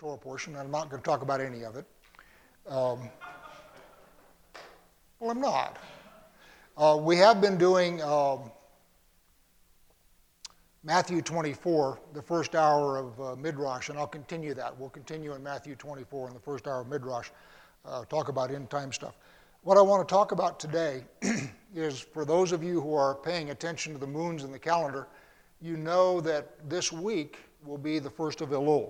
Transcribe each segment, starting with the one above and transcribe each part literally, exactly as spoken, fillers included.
Torah portion, and I'm not going to talk about any of it. Um, well, I'm not. Uh, we have been doing um, Matthew twenty-four, the first hour of uh, Midrash, and I'll continue that. We'll continue in Matthew twenty-four in the first hour of Midrash, uh, talk about end time stuff. What I want to talk about today is, for those of you who are paying attention to the moons in the calendar, you know that this week will be the first of Elul.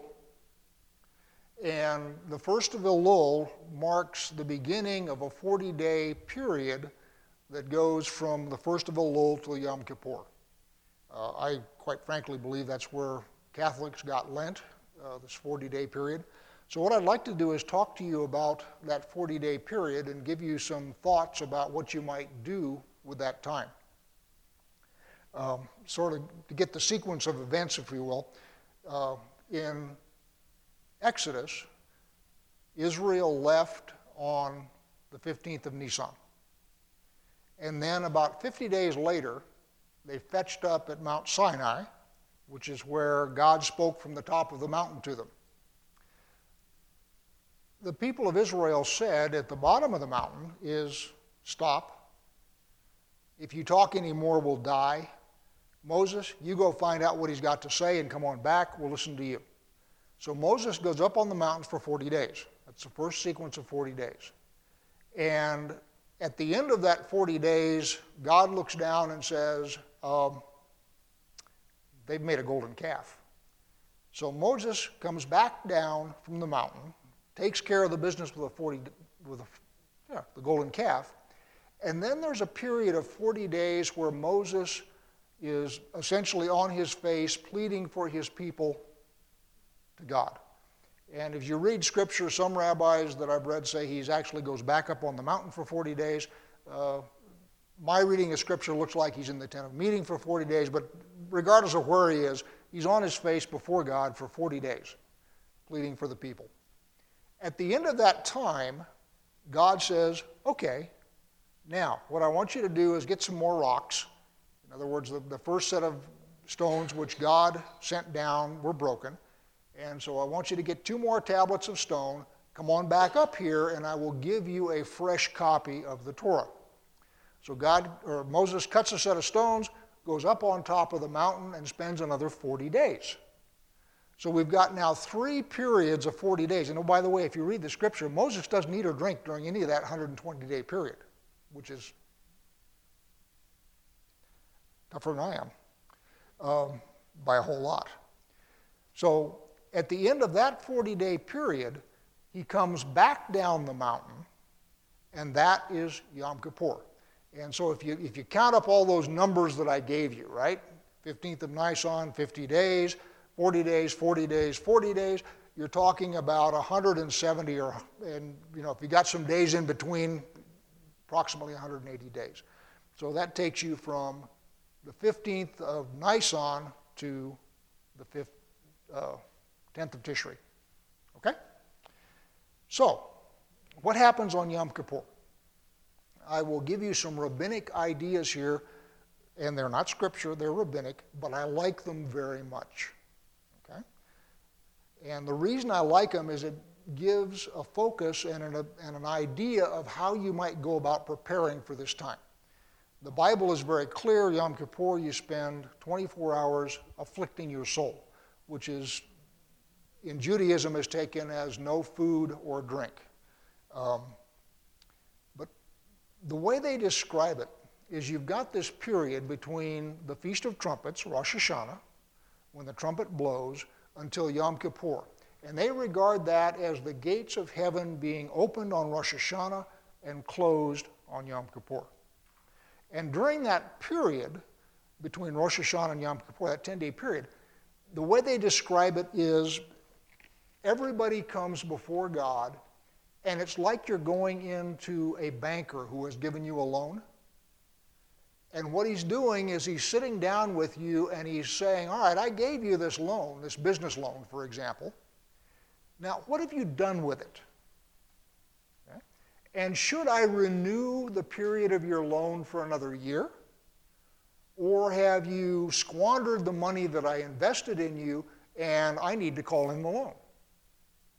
And the first of Elul marks the beginning of a forty-day period that goes from the first of Elul to Yom Kippur. Uh, I quite frankly believe that's where Catholics got Lent, uh, this forty-day period. So what I'd like to do is talk to you about that forty-day period and give you some thoughts about what you might do with that time. Um, sort of to get the sequence of events, if you will. Uh, in Exodus, Israel left on the fifteenth of Nisan. And then about fifty days later, they fetched up at Mount Sinai, which is where God spoke from the top of the mountain to them. The people of Israel said at the bottom of the mountain is, stop. If you talk anymore, we'll die. Moses, you go find out what he's got to say and come on back. We'll listen to you. So Moses goes up on the mountains for forty days. That's the first sequence of forty days. And at the end of that forty days, God looks down and says, um, they've made a golden calf. So Moses comes back down from the mountain, takes care of the business with a forty, with a, yeah, the golden calf, and then there's a period of forty days where Moses is essentially on his face pleading for his people to God. And if you read Scripture, some rabbis that I've read say he actually goes back up on the mountain for forty days. Uh, my reading of Scripture looks like he's in the tent of meeting for forty days, but regardless of where he is, he's on his face before God for forty days, pleading for the people. At the end of that time, God says, okay, now what I want you to do is get some more rocks. In other words, the, the first set of stones which God sent down were broken. And so I want you to get two more tablets of stone, come on back up here, and I will give you a fresh copy of the Torah. So God, or Moses cuts a set of stones, goes up on top of the mountain, and spends another forty days. So we've got now three periods of forty days. And oh, by the way, if you read the Scripture, Moses doesn't eat or drink during any of that one hundred twenty day period, which is tougher than I am, um, by a whole lot. So at the end of that forty day period, he comes back down the mountain, and that is Yom Kippur. And so if you, if you count up all those numbers that I gave you, right? fifteenth of Nisan, fifty days, forty days, forty days, forty days, you're talking about one hundred seventy, or, and you know, if you got some days in between, approximately one hundred eighty days. So that takes you from the fifteenth of Nisan to the fifth, uh, tenth of Tishri. Okay? So, what happens on Yom Kippur? I will give you some rabbinic ideas here, and they're not scripture, they're rabbinic, but I like them very much. Okay? And the reason I like them is it gives a focus and an, and an idea of how you might go about preparing for this time. The Bible is very clear. Yom Kippur, you spend twenty-four hours afflicting your soul, which is, in Judaism, is taken as no food or drink. Um, but the way they describe it is you've got this period between the Feast of Trumpets, Rosh Hashanah, when the trumpet blows, until Yom Kippur. And they regard that as the gates of heaven being opened on Rosh Hashanah and closed on Yom Kippur. And during that period, between Rosh Hashanah and Yom Kippur, that ten day period, the way they describe it is everybody comes before God, and it's like you're going into a banker who has given you a loan. And what he's doing is he's sitting down with you and he's saying, all right, I gave you this loan, this business loan, for example. Now, what have you done with it? Okay. And should I renew the period of your loan for another year? Or have you squandered the money that I invested in you and I need to call in the loan?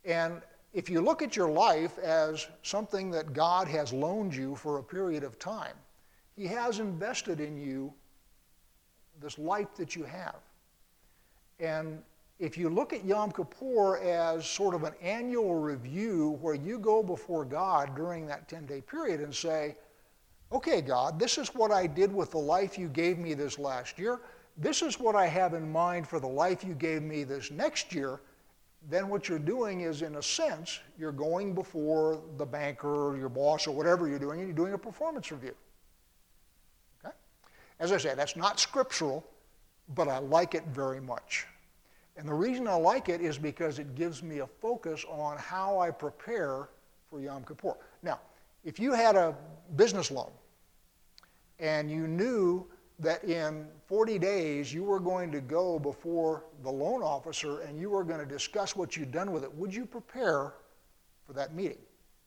And if you look at your life as something that God has loaned you for a period of time, he has invested in you this life that you have. And if you look at Yom Kippur as sort of an annual review where you go before God during that ten-day period and say, okay, God, this is what I did with the life you gave me this last year. This is what I have in mind for the life you gave me this next year. Then what you're doing is, in a sense, you're going before the banker or your boss or whatever you're doing, and you're doing a performance review. Okay? As I say, that's not scriptural, but I like it very much. And the reason I like it is because it gives me a focus on how I prepare for Yom Kippur. Now, if you had a business loan and you knew that in forty days you were going to go before the loan officer and you were going to discuss what you'd done with it, would you prepare for that meeting?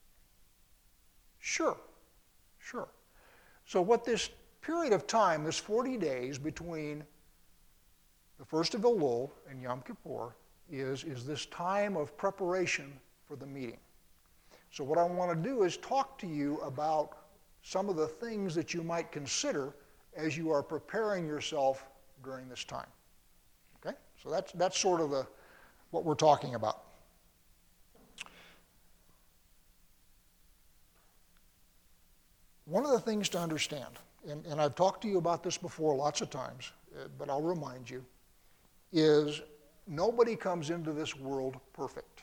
Sure, sure. So what this period of time, this forty days between the first of Elul and Yom Kippur, is, is this time of preparation for the meeting. So what I want to do is talk to you about some of the things that you might consider as you are preparing yourself during this time. Okay? So that's, that's sort of the, what we're talking about. One of the things to understand, and, and I've talked to you about this before lots of times, uh, but I'll remind you, is nobody comes into this world perfect.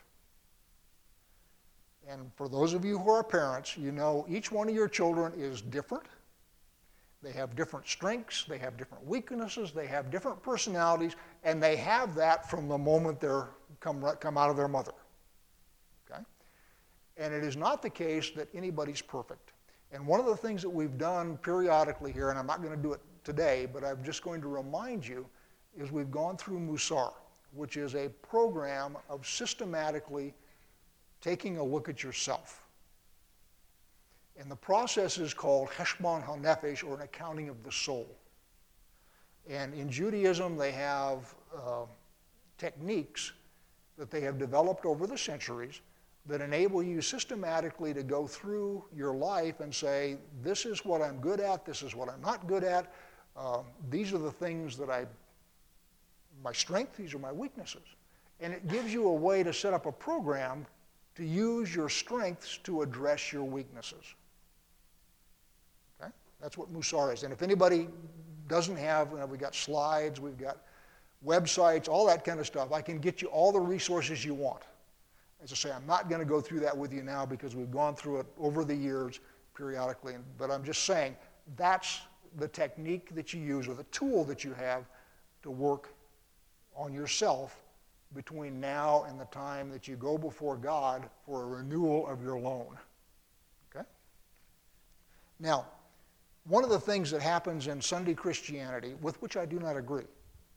And for those of you who are parents, you know each one of your children is different. They have different strengths, they have different weaknesses, they have different personalities, and they have that from the moment they're come, come out of their mother. Okay? And it is not the case that anybody's perfect. And one of the things that we've done periodically here, and I'm not going to do it today, but I'm just going to remind you, is we've gone through Musar, which is a program of systematically taking a look at yourself. And the process is called Heshbon HaNefesh, or an accounting of the soul. And in Judaism, they have uh, techniques that they have developed over the centuries that enable you systematically to go through your life and say, this is what I'm good at, this is what I'm not good at, uh, these are the things that I, my strengths, these are my weaknesses. And it gives you a way to set up a program to use your strengths to address your weaknesses. Okay? That's what Musar is. And if anybody doesn't have, you know, we've got slides, we've got websites, all that kind of stuff, I can get you all the resources you want. As I say, I'm not going to go through that with you now because we've gone through it over the years periodically, but I'm just saying that's the technique that you use, or the tool that you have to work on yourself between now and the time that you go before God for a renewal of your loan. Okay? Now, one of the things that happens in Sunday Christianity, with which I do not agree,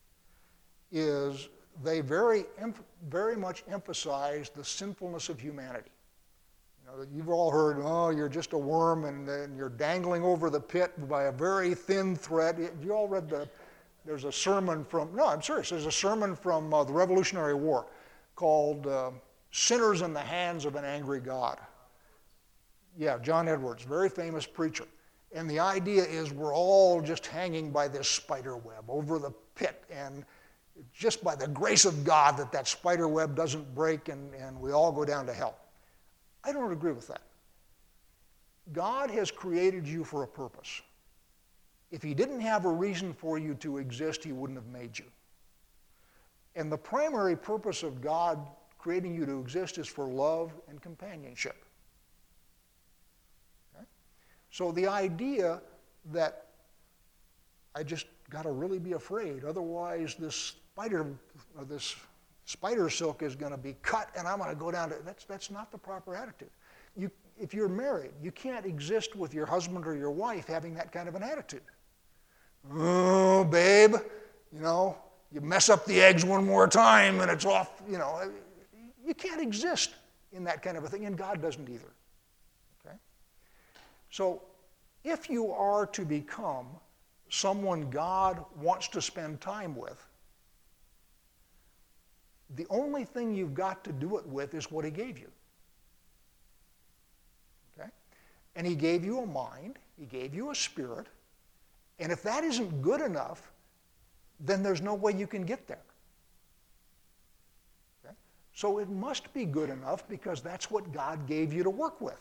is they very, very much emphasize the sinfulness of humanity. You know, you've all heard, oh, you're just a worm and, and you're dangling over the pit by a very thin thread. You all read the, there's a sermon from, no, I'm serious, there's a sermon from uh, the Revolutionary War called uh, Sinners in the Hands of an Angry God. Yeah, John Edwards, very famous preacher. And the idea is we're all just hanging by this spider web over the pit, and just by the grace of God that that spider web doesn't break and, and we all go down to hell. I don't agree with that. God has created you for a purpose. If he didn't have a reason for you to exist, he wouldn't have made you. And the primary purpose of God creating you to exist is for love and companionship. Okay? So the idea that I just got to really be afraid, otherwise this spider, or this spider silk is going to be cut and I'm going to go down to, that's, that's not the proper attitude. You, if you're married, you can't exist with your husband or your wife having that kind of an attitude. Oh, babe, you know, you mess up the eggs one more time and it's off, you know. You can't exist in that kind of a thing, and God doesn't either. Okay? So if you are to become someone God wants to spend time with, The only thing you've got to do it with is what he gave you. Okay? And he gave you a mind, he gave you a spirit, and if that isn't good enough, then there's no way you can get there. Okay? So it must be good enough because that's what God gave you to work with.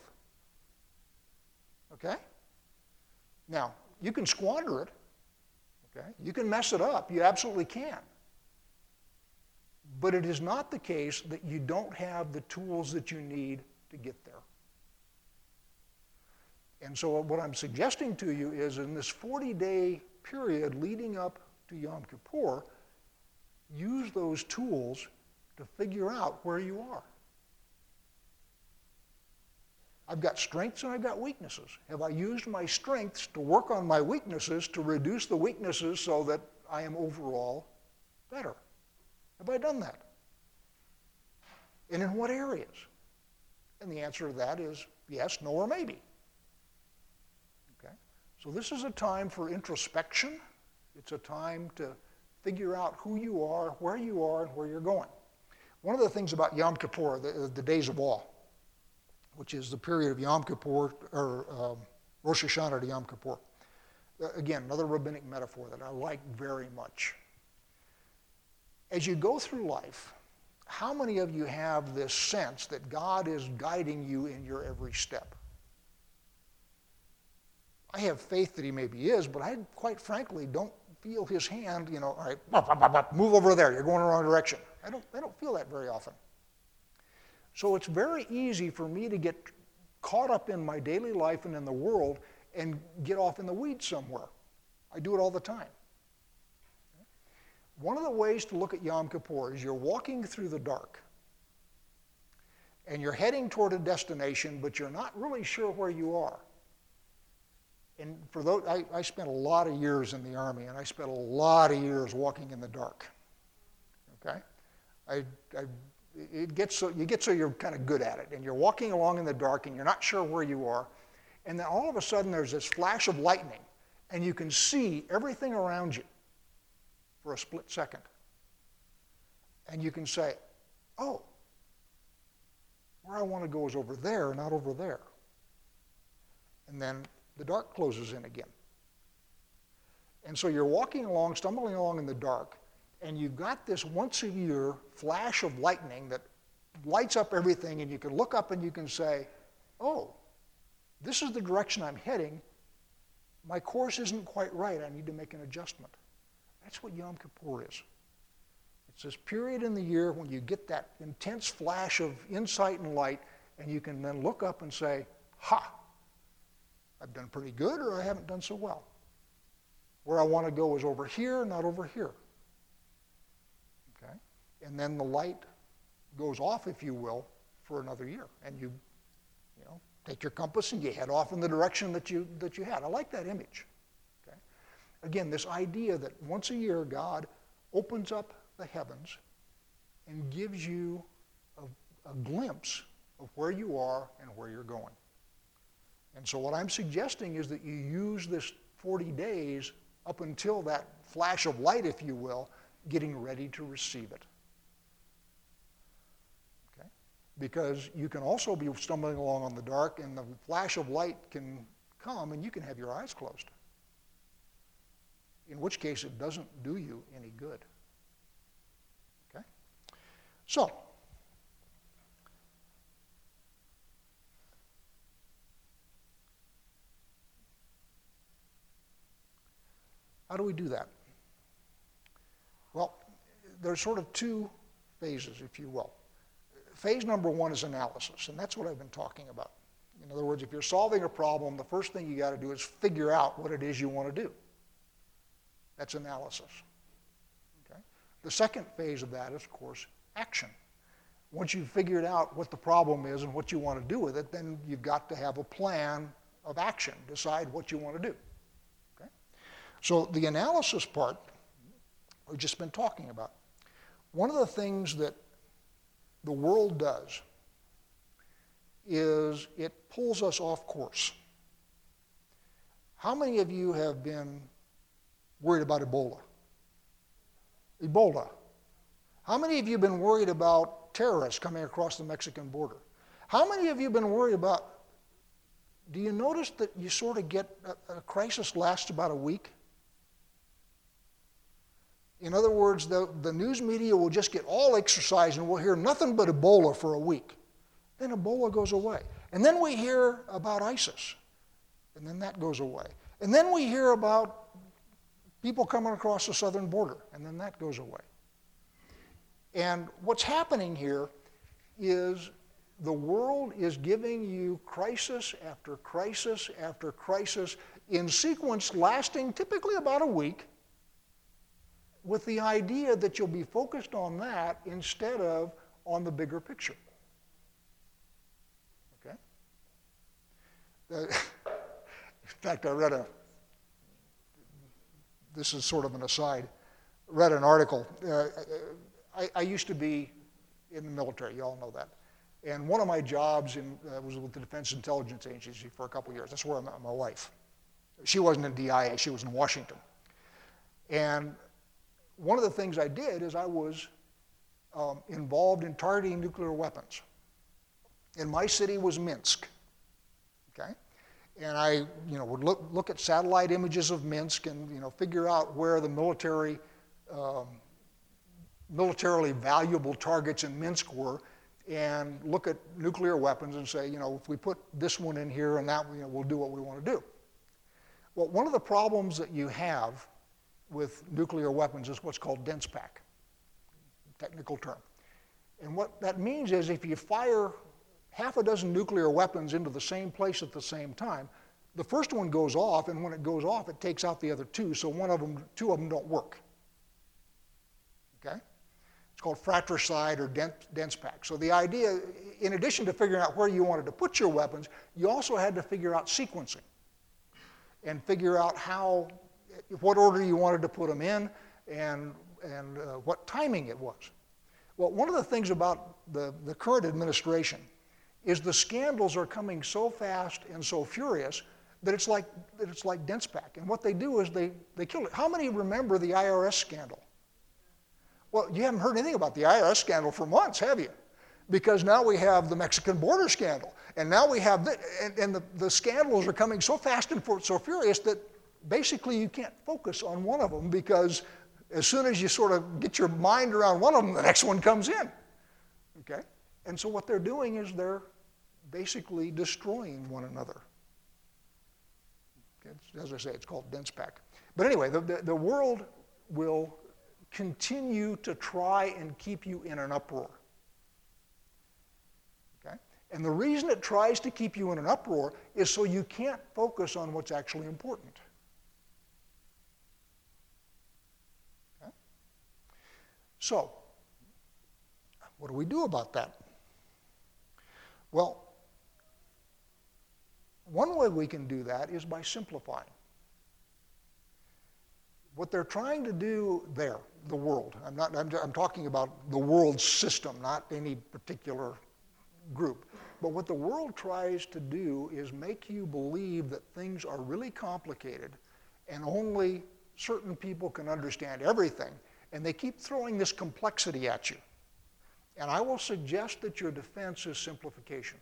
Okay? Now, you can squander it. Okay? You can mess it up. You absolutely can. But it is not the case that you don't have the tools that you need to get there. And so what I'm suggesting to you is in this forty-day period leading up to Yom Kippur, use those tools to figure out where you are. I've got strengths and I've got weaknesses. Have I used my strengths to work on my weaknesses to reduce the weaknesses so that I am overall better? Have I done that? And in what areas? And the answer to that is yes, no, or maybe. Okay? So this is a time for introspection. It's a time to figure out who you are, where you are, and where you're going. One of the things about Yom Kippur, the, the days of awe, which is the period of Yom Kippur, or um, Rosh Hashanah to Yom Kippur. Uh, again, another rabbinic metaphor that I like very much. As you go through life, how many of you have this sense that God is guiding you in your every step? I have faith that he maybe is, but I quite frankly don't feel his hand, you know, all right, bop, bop, bop, bop, move over there, you're going in the wrong direction. I don't, I don't feel that very often. So it's very easy for me to get caught up in my daily life and in the world and get off in the weeds somewhere. I do it all the time. One of the ways to look at Yom Kippur is you're walking through the dark and you're heading toward a destination, but you're not really sure where you are. And for those, I, I spent a lot of years in the Army, and I spent a lot of years walking in the dark. Okay? I, I, it gets so, you get so you're kind of good at it, and you're walking along in the dark, and you're not sure where you are, and then all of a sudden there's this flash of lightning, and you can see everything around you for a split second. And you can say, oh, where I want to go is over there, not over there. And then the dark closes in again. And so you're walking along, stumbling along in the dark, and you've got this once a year flash of lightning that lights up everything, and you can look up and you can say, oh, this is the direction I'm heading. My course isn't quite right. I need to make an adjustment. That's what Yom Kippur is. It's this period in the year when you get that intense flash of insight and light, and you can then look up and say, ha, I've done pretty good, or I haven't done so well. Where I want to go is over here, not over here. Okay? And then the light goes off, if you will, for another year. And you, you know, take your compass and you head off in the direction that you, that you had. I like that image. Okay? Again, this idea that once a year God opens up the heavens and gives you a, a glimpse of where you are and where you're going. And so what I'm suggesting is that you use this forty days up until that flash of light, if you will, getting ready to receive it. Okay? Because you can also be stumbling along in the dark, and the flash of light can come, and you can have your eyes closed. In which case, it doesn't do you any good. Okay? So, how do we do that? Well, there's sort of two phases, if you will. Phase number one is analysis, and that's what I've been talking about. In other words, if you're solving a problem, the first thing you got to do is figure out what it is you want to do. That's analysis. Okay? The second phase of that is, of course, action. Once you've figured out what the problem is and what you want to do with it, then you've got to have a plan of action, decide what you want to do. So the analysis part, we've just been talking about. One of the things that the world does is it pulls us off course. How many of you have been worried about Ebola? Ebola. How many of you have been worried about terrorists coming across the Mexican border? How many of you have been worried about, do you notice that you sort of get, a, a crisis lasts about a week? In other words, the, the news media will just get all exercised and we'll hear nothing but Ebola for a week. Then Ebola goes away. And then we hear about ISIS. And then that goes away. And then we hear about people coming across the southern border. And then that goes away. And what's happening here is the world is giving you crisis after crisis after crisis in sequence lasting typically about a week, with the idea that you'll be focused on that instead of on the bigger picture. Okay? Uh, in fact, I read a, this is sort of an aside, read an article. Uh, I, I used to be in the military, you all know that. And one of my jobs in, uh, was with the Defense Intelligence Agency for a couple of years. That's where I met my wife. She wasn't in D I A, she was in Washington. And one of the things I did is I was um, involved in targeting nuclear weapons. And my city was Minsk, okay? And I, you know, would look, look at satellite images of Minsk and, you know, figure out where the military, um, militarily valuable targets in Minsk were, and look at nuclear weapons and say, you know, if we put this one in here and that, you know, we'll do what we want to do. Well, one of the problems that you have with nuclear weapons is what's called dense pack, technical term. And what that means is if you fire half a dozen nuclear weapons into the same place at the same time, the first one goes off, and when it goes off, it takes out the other two, so one of them, two of them don't work. Okay? It's called fratricide or dense, dense pack. So the idea, in addition to figuring out where you wanted to put your weapons, you also had to figure out sequencing and figure out how, what order you wanted to put them in and, and uh, what timing it was. Well, one of the things about the, the current administration is the scandals are coming so fast and so furious that it's like, that it's like dense pack. And what they do is they, they kill it. How many remember the I R S scandal? Well, you haven't heard anything about the I R S scandal for months, have you? Because now we have the Mexican border scandal. And now we have, the, and, and the, the scandals are coming so fast and so furious that basically you can't focus on one of them, because as soon as you sort of get your mind around one of them, the next one comes in. Okay? And so what they're doing is they're basically destroying one another. Okay? As I say, it's called dense pack. But anyway, the, the, the world will continue to try and keep you in an uproar. Okay? And the reason it tries to keep you in an uproar is so you can't focus on what's actually important. Okay? So, what do we do about that? Well, one way we can do that is by simplifying. What they're trying to do there, the world, I'm, not, I'm, I'm talking about the world system, not any particular group, but what the world tries to do is make you believe that things are really complicated and only certain people can understand everything, and they keep throwing this complexity at you. And I will suggest that your defense is simplification.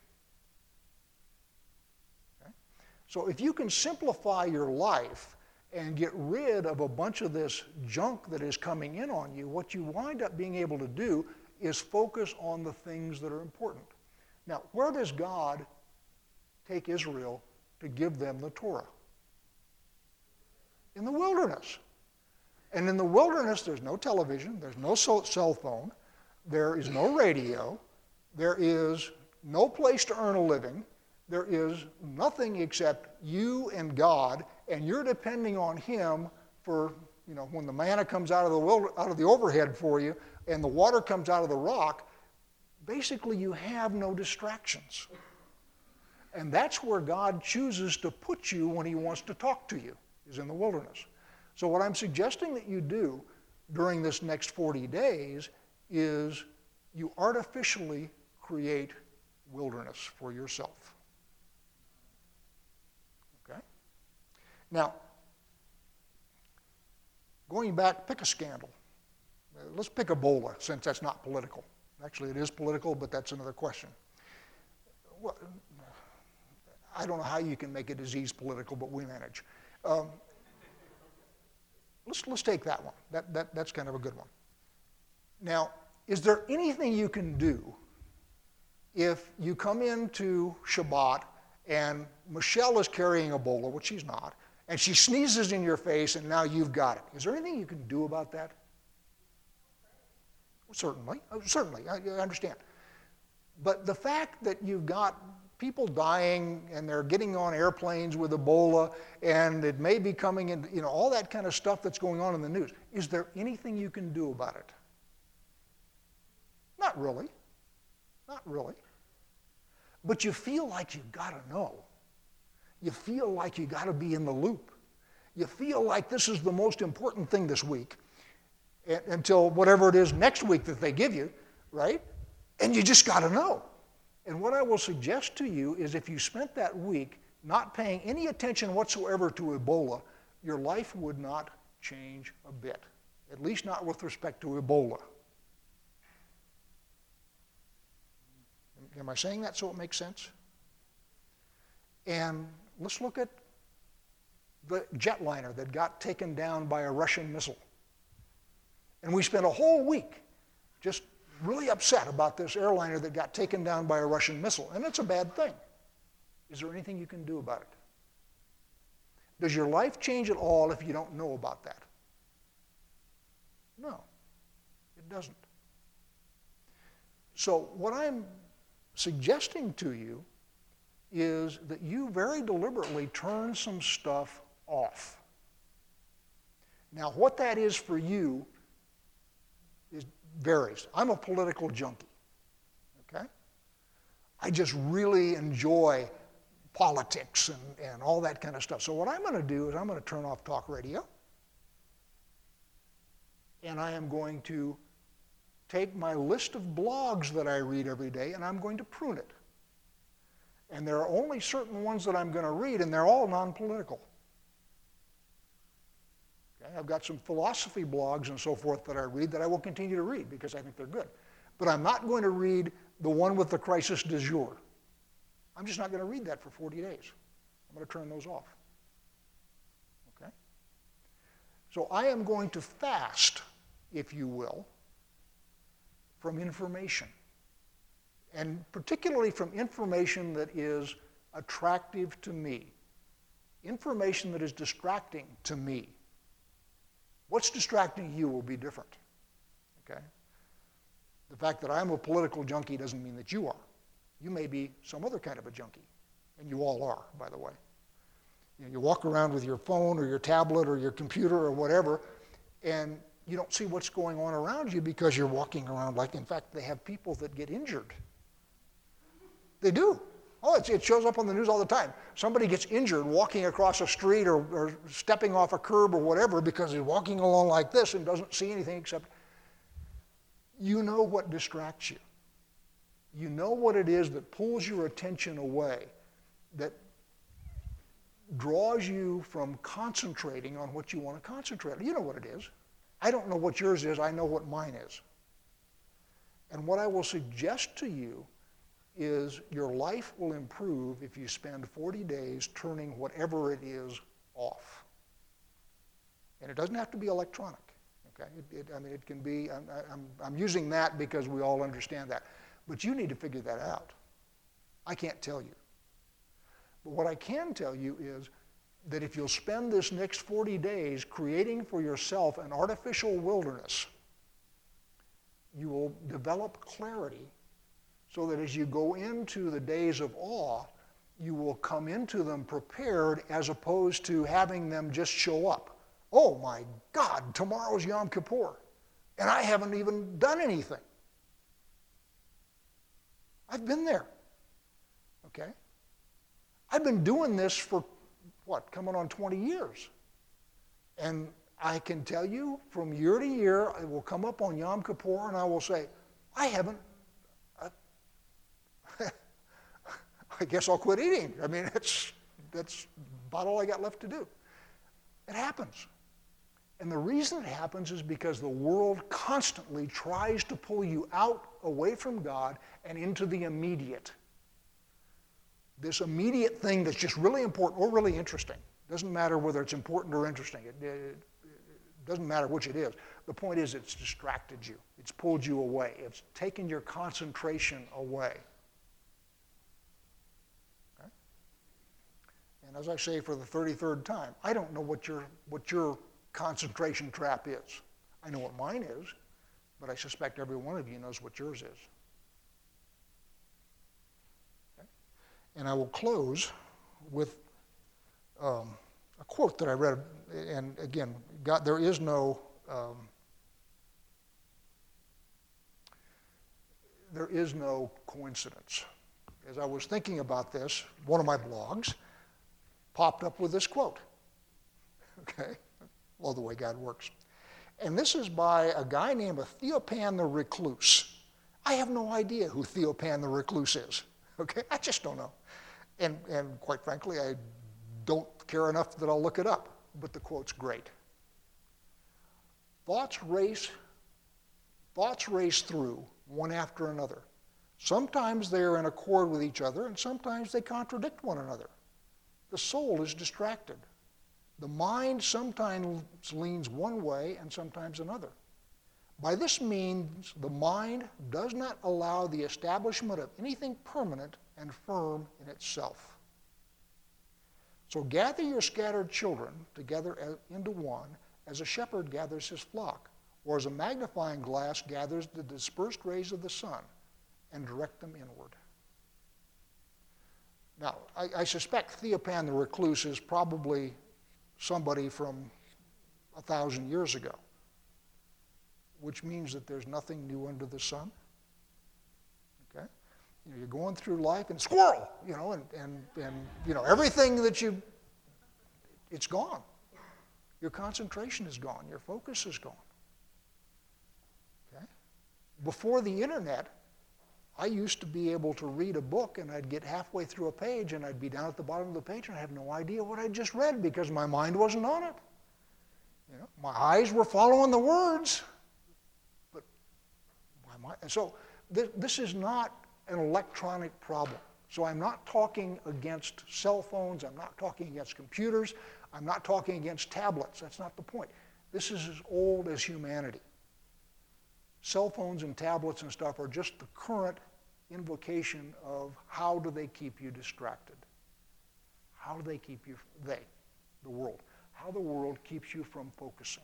Okay? So if you can simplify your life and get rid of a bunch of this junk that is coming in on you, what you wind up being able to do is focus on the things that are important. Now, where does God take Israel to give them the Torah? In the wilderness. And in the wilderness, there's no television, there's no cell phone, there is no radio, there is no place to earn a living, there is nothing except you and God, and you're depending on Him for, you know, when the manna comes out of the wild, out of the overhead for you, and the water comes out of the rock. Basically, you have no distractions. And that's where God chooses to put you when He wants to talk to you, is in the wilderness. So what I'm suggesting that you do during this next forty days is you artificially create wilderness for yourself. Okay? Now, going back, pick a scandal. let's pick Ebola, since that's not political. Actually, it is political, but that's another question. Well, I don't know how you can make a disease political, but we manage. Um, let's, let's take that one. That, that, that's kind of a good one. Now, is there anything you can do if you come into Shabbat and Michelle is carrying Ebola, which she's not, and she sneezes in your face and now you've got it? Is there anything you can do about that? Certainly, certainly, I, I understand. But the fact that you've got people dying and they're getting on airplanes with Ebola and it may be coming in, you know, all that kind of stuff that's going on in the news, is there anything you can do about it? Not really. Not really. But you feel like you've got to know. You feel like you've got to be in the loop. You feel like this is the most important thing this week until whatever it is next week that they give you, right? And you just got to know. And what I will suggest to you is if you spent that week not paying any attention whatsoever to Ebola, your life would not change a bit, at least not with respect to Ebola. Am I saying that so it makes sense? And let's look at the jetliner that got taken down by a Russian missile. And we spent a whole week just really upset about this airliner that got taken down by a Russian missile. And it's a bad thing. Is there anything you can do about it? Does your life change at all if you don't know about that? No, it doesn't. So what I'm suggesting to you is that you very deliberately turn some stuff off. Now, what that is for you is varies. I'm a political junkie, okay? I just really enjoy politics and, and all that kind of stuff. So what I'm going to do is I'm going to turn off talk radio, and I am going to take my list of blogs that I read every day, and I'm going to prune it. And there are only certain ones that I'm going to read, and they're all non-political. Okay? I've got some philosophy blogs and so forth that I read that I will continue to read because I think they're good. But I'm not going to read the one with the crisis du jour. I'm just not going to read that for forty days. I'm going to turn those off. Okay? So I am going to fast, if you will, from information. And particularly from information that is attractive to me. Information that is distracting to me. What's distracting you will be different. Okay? The fact that I'm a political junkie doesn't mean that you are. You may be some other kind of a junkie. And you all are, by the way. You know, you walk around with your phone or your tablet or your computer or whatever, and you don't see what's going on around you because you're walking around like, in fact, they have people that get injured. They do. Oh, it's, it shows up on the news all the time. Somebody gets injured walking across a street or, or stepping off a curb or whatever because he's walking along like this and doesn't see anything except, you know what distracts you. You know what it is that pulls your attention away, that draws you from concentrating on what you want to concentrate on. You know what it is. I don't know what yours is. I know what mine is. And what I will suggest to you is your life will improve if you spend forty days turning whatever it is off. And it doesn't have to be electronic. Okay? It, it, I mean, it can be, I'm, I'm, I'm using that because we all understand that. But you need to figure that out. I can't tell you. But what I can tell you is that if you'll spend this next forty days creating for yourself an artificial wilderness, you will develop clarity so that as you go into the days of awe, you will come into them prepared as opposed to having them just show up. Oh my God, tomorrow's Yom Kippur, and I haven't even done anything. I've been there, okay? I've been doing this for, what, coming on twenty years. And I can tell you from year to year, I will come up on Yom Kippur and I will say, I haven't, I, I guess I'll quit eating. I mean, it's, that's about all I got left to do. It happens. And the reason it happens is because the world constantly tries to pull you out, away from God, and into the immediate. This immediate thing that's just really important or really interesting. Doesn't matter whether it's important or interesting. It, it, it doesn't matter which it is. The point is it's distracted you. It's pulled you away. It's taken your concentration away. Okay? And as I say for the thirty-third time, I don't know what your, what your concentration trap is. I know what mine is, but I suspect every one of you knows what yours is. Okay? And I will close with um, a quote that I read, and again, God, there is no um, there is no coincidence. As I was thinking about this, one of my blogs popped up with this quote. Okay, love the way God works. And this is by a guy named Theopan the Recluse. I have no idea who Theopan the Recluse is. Okay, I just don't know. And and quite frankly, I don't care enough that I'll look it up, but the quote's great. Thoughts race, thoughts race through one after another. Sometimes they are in accord with each other, and sometimes they contradict one another. The soul is distracted. The mind sometimes leans one way and sometimes another. By this means, the mind does not allow the establishment of anything permanent and firm in itself. So gather your scattered children together into one, as a shepherd gathers his flock, or as a magnifying glass gathers the dispersed rays of the sun, and direct them inward. Now, I, I suspect Theopan the Recluse is probably somebody from a thousand years ago, which means that there's nothing new under the sun. Okay? You know, you're going through life and squirrel, you know, and, and, and you know, everything that you, it's gone. Your concentration is gone. Your focus is gone. Okay? Before the internet, I used to be able to read a book and I'd get halfway through a page and I'd be down at the bottom of the page and I have no idea what I just read because my mind wasn't on it. You know, my eyes were following the words, but my mind, and so th- this is not an electronic problem. So I'm not talking against cell phones, I'm not talking against computers, I'm not talking against tablets. That's not the point. This is as old as humanity. Cell phones and tablets and stuff are just the current invocation of how do they keep you distracted? How do they keep you, they, the world, how the world keeps you from focusing.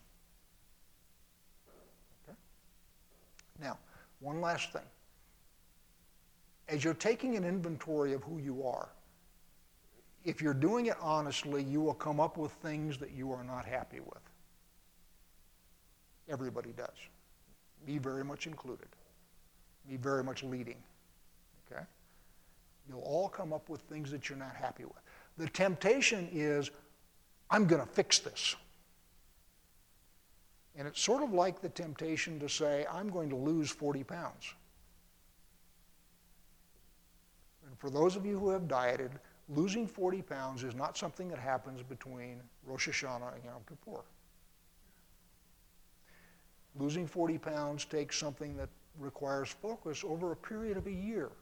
Okay? Now, one last thing. As you're taking an inventory of who you are, if you're doing it honestly, you will come up with things that you are not happy with. Everybody does. Me very much included. Me very much leading. Okay? You'll all come up with things that you're not happy with. The temptation is, I'm going to fix this. And it's sort of like the temptation to say, I'm going to lose forty pounds. And for those of you who have dieted, losing forty pounds is not something that happens between Rosh Hashanah and Yom Kippur. Losing forty pounds takes something that requires focus over a period of a year.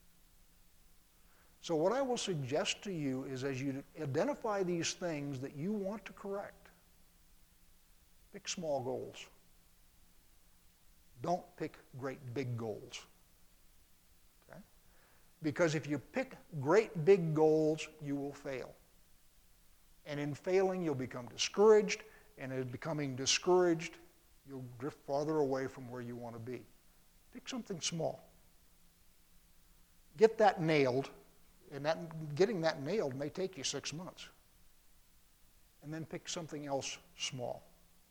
So what I will suggest to you is as you identify these things that you want to correct, pick small goals. Don't pick great big goals. Okay? Because if you pick great big goals, you will fail. And in failing, you'll become discouraged, and in becoming discouraged, you'll drift farther away from where you want to be. Pick something small. Get that nailed, and that, getting that nailed may take you six months. And then pick something else small.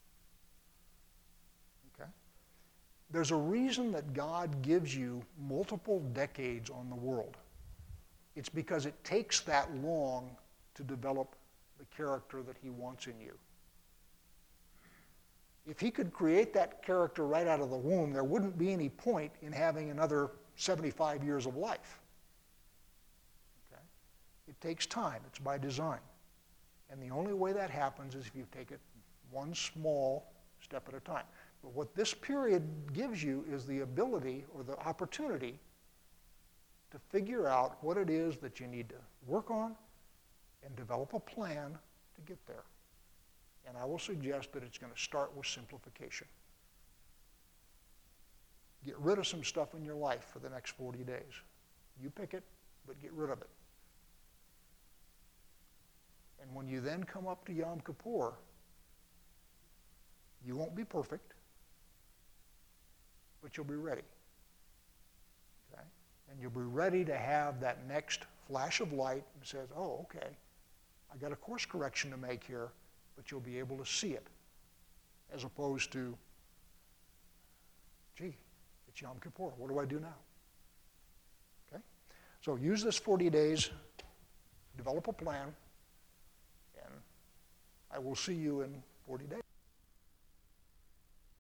Okay? There's a reason that God gives you multiple decades on the world. It's because it takes that long to develop the character that he wants in you. If he could create that character right out of the womb, there wouldn't be any point in having another seventy-five years of life. Okay? It takes time. It's by design. And the only way that happens is if you take it one small step at a time. But what this period gives you is the ability or the opportunity to figure out what it is that you need to work on and develop a plan to get there. And I will suggest that it's going to start with simplification. Get rid of some stuff in your life for the next forty days. You pick it, but get rid of it. And when you then come up to Yom Kippur, you won't be perfect, but you'll be ready. Okay? And you'll be ready to have that next flash of light that says, oh, okay, I got a course correction to make here, but you'll be able to see it, as opposed to, gee, it's Yom Kippur. What do I do now? Okay? So use this forty days, develop a plan, and I will see you in forty days.